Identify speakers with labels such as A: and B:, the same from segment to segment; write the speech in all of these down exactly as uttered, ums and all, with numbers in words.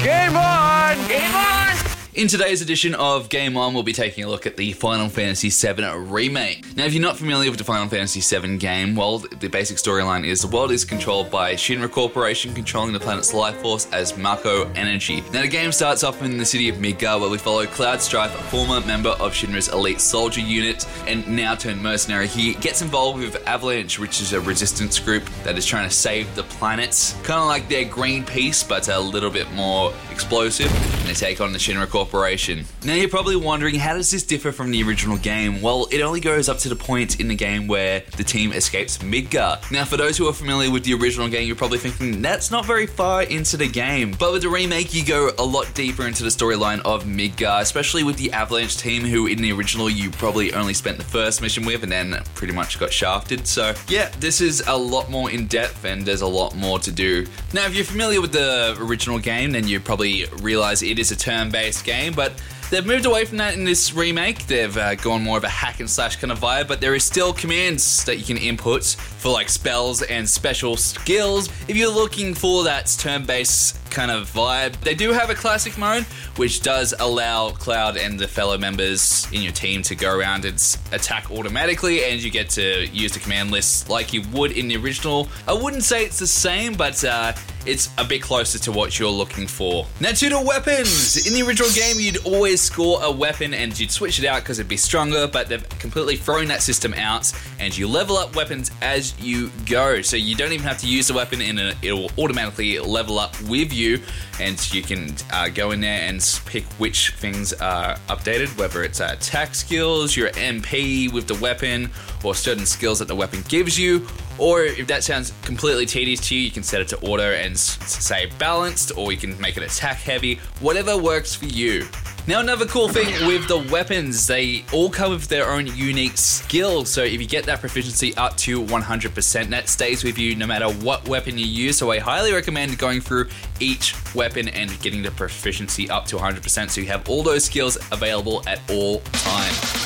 A: Game on! Game on!
B: In today's edition of Game On, we'll be taking a look at the Final Fantasy seven Remake. Now, if you're not familiar with the Final Fantasy seven game, well, the basic storyline is the world is controlled by Shinra Corporation, controlling the planet's life force as Mako Energy. Now, the game starts off in the city of Midgar, where we follow Cloud Strife, a former member of Shinra's elite soldier unit, and now turned mercenary. He gets involved with Avalanche, which is a resistance group that is trying to save the planet. Kind of like their Greenpeace, but a little bit more explosive, and they take on the Shinra Corporation. Now you're probably wondering, how does this differ from the original game? Well, it only goes up to the point in the game where the team escapes Midgar. Now, for those who are familiar with the original game, you're probably thinking, that's not very far into the game. But with the remake, you go a lot deeper into the storyline of Midgar, especially with the Avalanche team, who in the original you probably only spent the first mission with and then pretty much got shafted. So yeah, this is a lot more in depth and there's a lot more to do. Now, if you're familiar with the original game, then you probably realize it is a turn-based game. But they've moved away from that in this remake. They've uh, gone more of a hack and slash kind of vibe, but there is still commands that you can input for like spells and special skills. If you're looking for that turn-based kind of vibe, they do have a classic mode, which does allow Cloud and the fellow members in your team to go around and attack automatically, and you get to use the command list like you would in the original. I wouldn't say it's the same, but uh, it's a bit closer to what you're looking for. Now to the weapons. In the original game, you'd always score a weapon and you'd switch it out because it'd be stronger, but they've completely thrown that system out and you level up weapons as you go. So you don't even have to use the weapon and it'll automatically level up with you, and you can uh, go in there and pick which things are updated, whether it's uh, attack skills, your M P with the weapon, or certain skills that the weapon gives you. Or if that sounds completely tedious to you, you can set it to auto and s- say balanced, or you can make it attack heavy, whatever works for you. Now, another cool thing with the weapons, they all come with their own unique skills. So if you get that proficiency up to one hundred percent, that stays with you no matter what weapon you use. So I highly recommend going through each weapon and getting the proficiency up to one hundred percent so you have all those skills available at all times.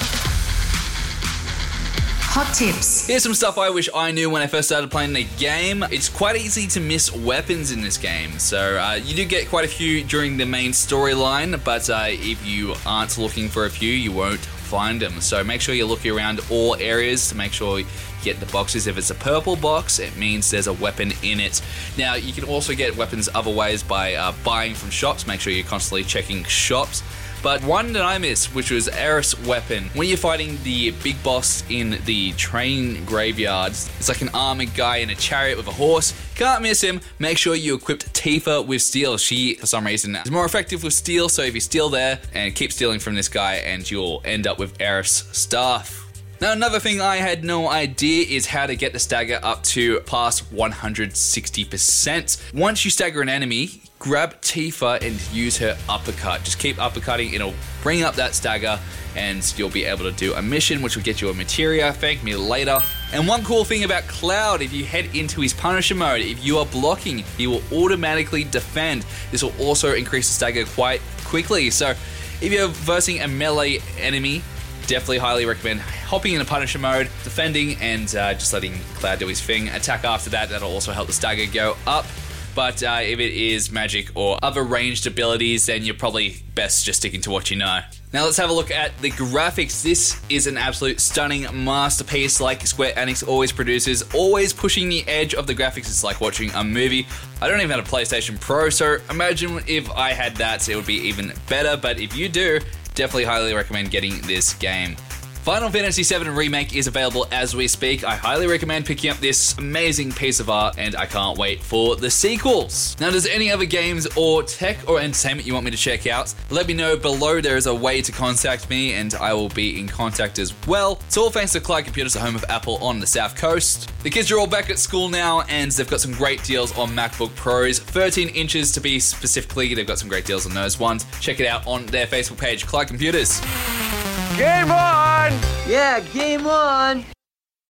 C: Hot tips.
B: Here's some stuff I wish I knew when I first started playing the game. It's quite easy to miss weapons in this game. So uh, you do get quite a few during the main storyline, but uh, if you aren't looking for a few, you won't find them. So make sure you're looking around all areas to make sure you get the boxes. If it's a purple box, it means there's a weapon in it. Now, you can also get weapons other ways by uh, buying from shops. Make sure you're constantly checking shops. But one that I missed, which was Aerith's weapon. When you're fighting the big boss in the train graveyards, it's like an armored guy in a chariot with a horse. Can't miss him. Make sure you equip Tifa with steel. She, for some reason, is more effective with steel, so if you steal there and keep stealing from this guy, and you'll end up with Aerith's staff. Now, another thing I had no idea is how to get the stagger up to past one hundred sixty percent. Once you stagger an enemy, grab Tifa and use her uppercut. Just keep uppercutting, it'll bring up that stagger and you'll be able to do a mission which will get you a materia. Thank me later. And one cool thing about Cloud, if you head into his Punisher mode, if you are blocking, he will automatically defend. This will also increase the stagger quite quickly. So if you're versing a melee enemy, definitely highly recommend hopping into Punisher mode, defending, and uh, just letting Cloud do his thing. Attack after that, that'll also help the stagger go up. But uh, if it is magic or other ranged abilities, then you're probably best just sticking to what you know. Now let's have a look at the graphics. This is an absolute stunning masterpiece like Square Enix always produces, always pushing the edge of the graphics. It's like watching a movie. I don't even have a PlayStation Pro, so imagine if I had that, it would be even better. But if you do, definitely highly recommend getting this game. Final Fantasy seven Remake is available as we speak. I highly recommend picking up this amazing piece of art, and I can't wait for the sequels. Now, does any other games or tech or entertainment you want me to check out? Let me know below. There is a way to contact me, and I will be in contact as well. It's all thanks to Clyde Computers, the home of Apple on the South Coast. The kids are all back at school now, and they've got some great deals on MacBook Pros. thirteen inches to be specifically. They've got some great deals on those ones. Check it out on their Facebook page, Clyde Computers.
A: Game on!
D: Yeah, game on!